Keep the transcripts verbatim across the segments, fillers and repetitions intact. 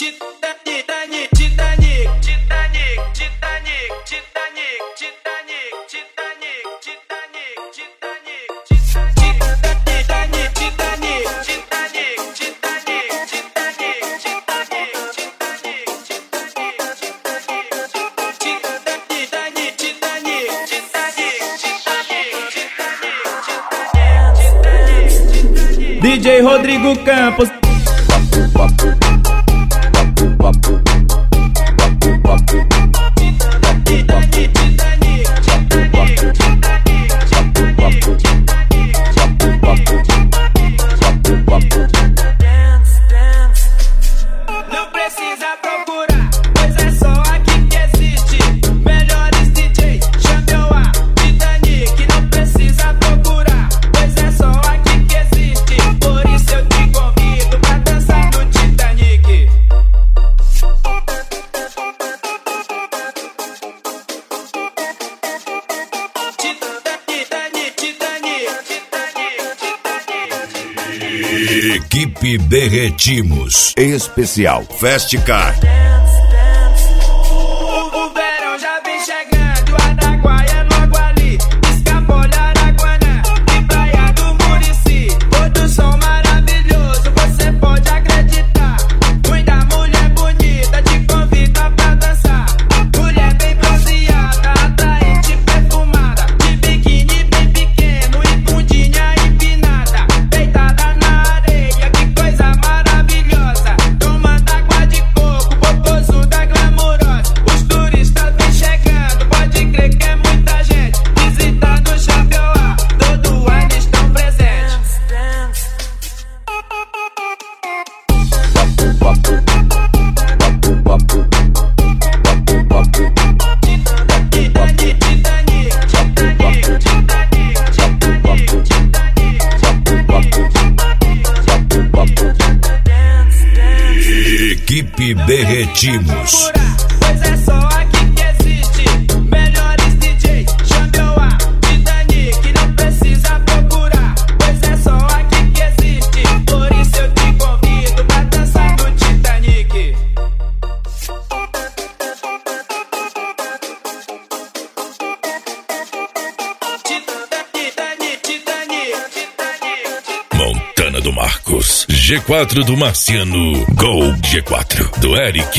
D J Rodrigo Campos. Não precisa procurar, pois é só aqui que existe. Melhores D J, chame eu a Titanic. Não precisa procurar, pois é só aqui que existe. Por isso eu te convido pra dançar no Titanic. Titanic, Titanic, Titanic. Equipe Derretimos. Especial Fast Car. O verão já vem chegando, o Araguaia é logo ali. Escapole, Araguaná e Praia do Murici. Todo som maravilhoso, você pode acreditar. Muita mulher bonita te convida pra dançar. Mulher bem bronzeada, atraente, perfumada, de biquíni bem pequeno e bundinha empinada. Deitada na areia, que coisa maravilhosa. Tomando água de coco, popozuda glamurosa. Os turistas vêm chegando, pode crer que é muita gente visitando o Chapeuá. Todo ano estão presentes. Equipe Derretimos. Pois é só aqui que existe. Melhores D J, chame eu a Titanic. Não precisa procurar, pois é só aqui que existe. Por isso eu te convido pra dançar no Titanic. Titanic, Titanic, Titanic. Montana do Marcos. G quatro do Marciano. Gol G quatro do Eric.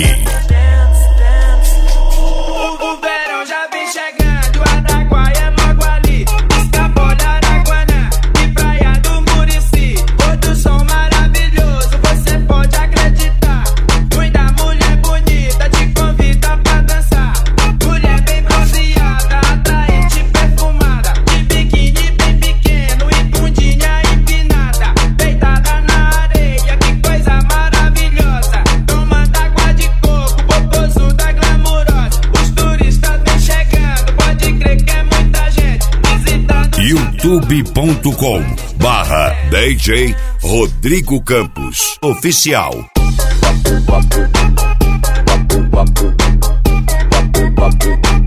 O verão já vem chegando, o Araguaia é logo ali. Escapole, Araguaná e Praia do Murici. Outro som maravilhoso, você pode acreditar. Muita mulher bonita te convida pra dançar. Mulher bem bronzeada, atraente, perfumada, de biquíni bem pequeno e bundinha empinada. Deitada na areia, que coisa maravilhosa. Tomando água de coco, popozuda glamurosa. Os turistas vêm chegando, pode crer que é muita gente visitando. youtube ponto com barra D J Rodrigo Campos Oficial. Titanic.